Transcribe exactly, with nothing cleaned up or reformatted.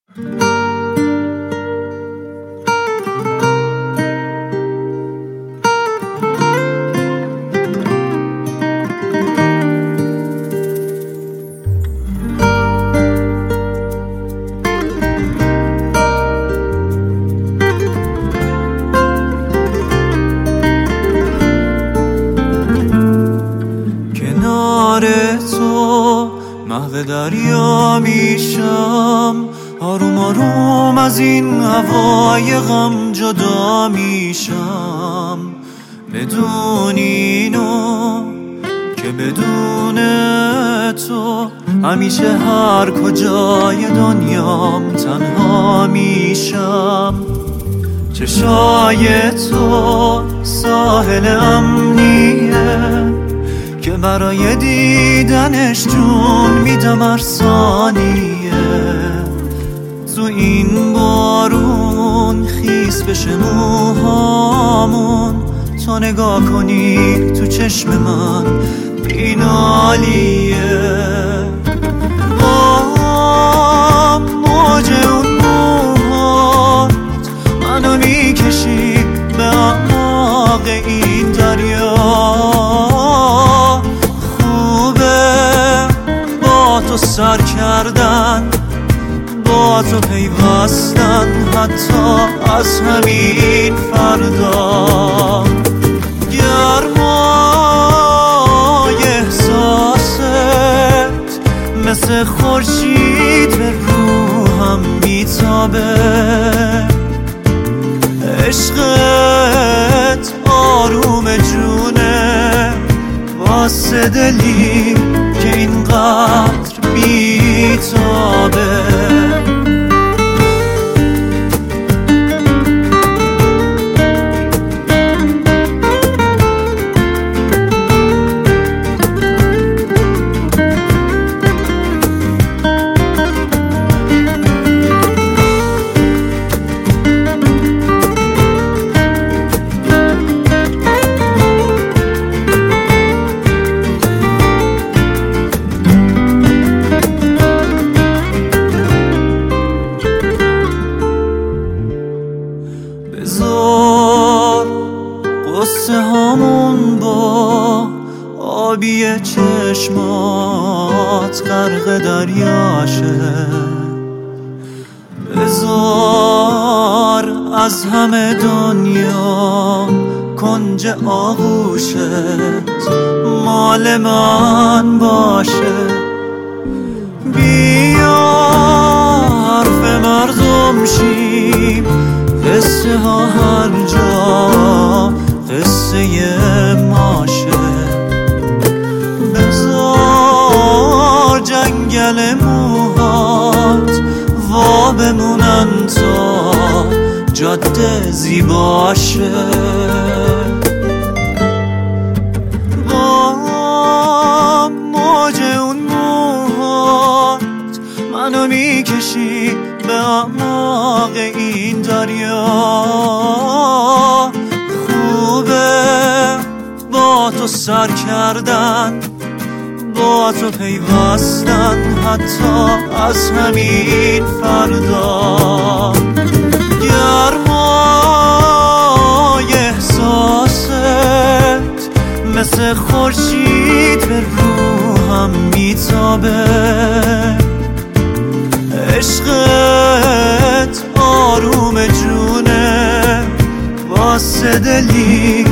محو دریا میشم، آروم آروم از این هوای غم جدا میشم. بدون اینو که بدون تو همیشه هر کجای دنیام تنها میشم. چشای تو ساحل امنیه که برای دیدنش جون میدم هر ثانیه. تو این بارون خیس بشه موهامون، تو نگاه کنی تو چشم من بینالیه. آه موج اون موهات منو میکشی به اعماق این دریا. تو سر کردن، با تو پیوستن، حتی از همین فردا. گرمای احساست مثل خورشید به روحم میتابه. عشقت آروم جونه واسه دلی که اینقدر بیتابه. بذار قصه هامون با آبی چشمات غرق دریاشه. بذار از همه دنیا کنج آغوشت مال من باشه. بیا حرف مردم شیم، قصه ها هر جا قصه ماشه. بذار جنگل موهات وا بمونن تا جاده زیباشه. با موج اون موهات منو میکشی به اعماق این دریا. خوبه با تو سر کردن، با تو پیوستن، حتی از همین فردا. گرمای احساست مثل خورشید به روحم میتابه. عشقت آروم جونه واسه دلی